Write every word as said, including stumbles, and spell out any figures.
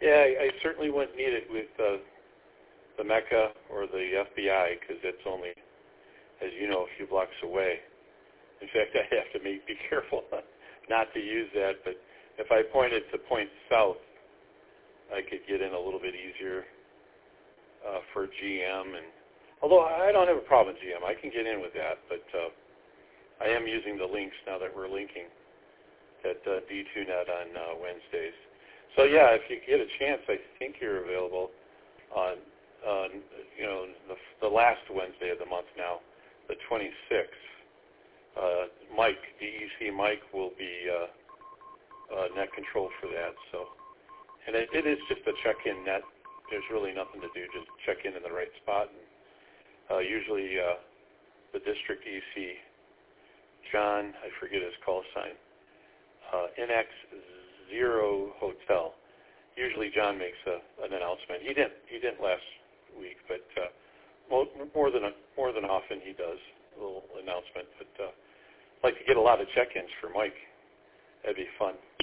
Yeah, I, I certainly wouldn't need it with uh, the Mecca or the F B I because it's only, as you know, a few blocks away. In fact, I have to make, be careful not to use that, but if I pointed to point south, I could get in a little bit easier uh, for G M. And although I don't have a problem with G M, I can get in with that, but uh, I am using the links now that we're linking at uh, D two net on uh, Wednesdays. So yeah, if you get a chance, I think you're available on, on you know, the, the last Wednesday of the month now, the twenty-sixth. Uh, Mike, D E C Mike will be uh, uh, net control for that. So, and it, it is just a check-in net. There's really nothing to do, just check in in the right spot. And, uh, usually uh, the district E C, John, I forget his call sign, uh, N X zero Hotel. Usually John makes a, an announcement. He didn't. He didn't last week, but uh, more, more than more than often he does a little announcement. But uh, I'd like to get a lot of check-ins for Mike. That'd be fun.